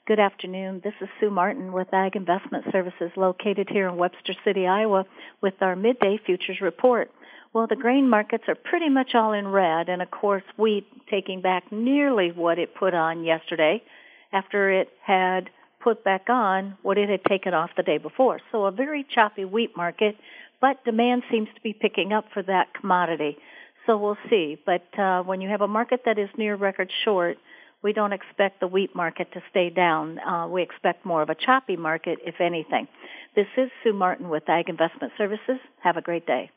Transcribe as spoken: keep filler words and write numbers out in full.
Good afternoon. This is Sue Martin with Ag Investment Services located here in Webster City, Iowa with our midday futures report. Well, the grain markets are pretty much all in red, and of course wheat taking back nearly what it put on yesterday after it had put back on what it had taken off the day before. So a very choppy wheat market, but demand seems to be picking up for that commodity. So we'll see. But uh, when you have a market that is near record short, we don't expect the wheat market to stay down. Uh, we expect more of a choppy market, if anything. This is Sue Martin with Ag Investment Services. Have a great day.